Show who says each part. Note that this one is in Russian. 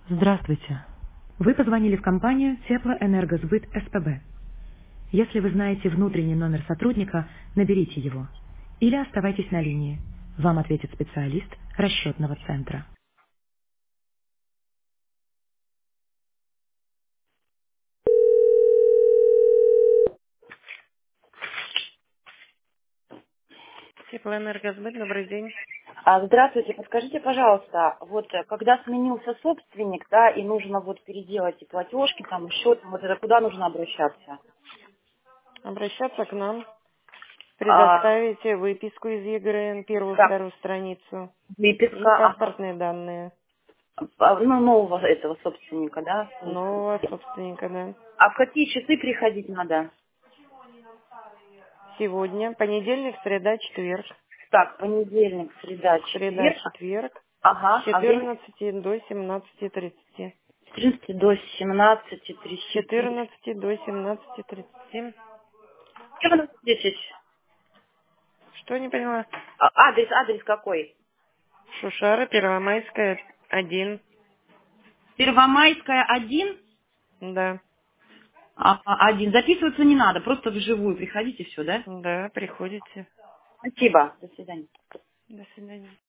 Speaker 1: Здравствуйте. Вы позвонили в компанию Теплоэнергосбыт СПБ. Если вы знаете внутренний номер сотрудника, наберите его. Или оставайтесь на линии. Вам ответит специалист расчетного центра. Теплоэнергосбыт, добрый день.
Speaker 2: Здравствуйте, подскажите, пожалуйста, вот когда сменился собственник, да, и нужно вот переделать и платежки, там, и счет, вот это куда нужно обращаться?
Speaker 1: Обращаться к нам.
Speaker 2: А,
Speaker 1: Предоставите выписку из ЕГРН, первую,
Speaker 2: как
Speaker 1: вторую страницу. И
Speaker 2: выписка
Speaker 1: паспортные данные.
Speaker 2: ну, нового этого собственника, да, получается?
Speaker 1: Нового собственника, да.
Speaker 2: А в какие часы приходить надо?
Speaker 1: Сегодня, понедельник, среда, четверг.
Speaker 2: Так, понедельник, среда,
Speaker 1: Среда,
Speaker 2: четверг.
Speaker 1: четверг. С
Speaker 2: Ага, а время
Speaker 1: 14 до 17:30.
Speaker 2: с 14 до
Speaker 1: С
Speaker 2: 17:30.
Speaker 1: 14 до 17:30.
Speaker 2: 14:10.
Speaker 1: Что не поняла?
Speaker 2: Адрес какой?
Speaker 1: Шушара, Первомайская, 1.
Speaker 2: Первомайская, 1.
Speaker 1: Да,
Speaker 2: Один. Записываться не надо, просто вживую приходите, все, да?
Speaker 1: да, приходите.
Speaker 2: Спасибо. До свидания.
Speaker 1: До свидания.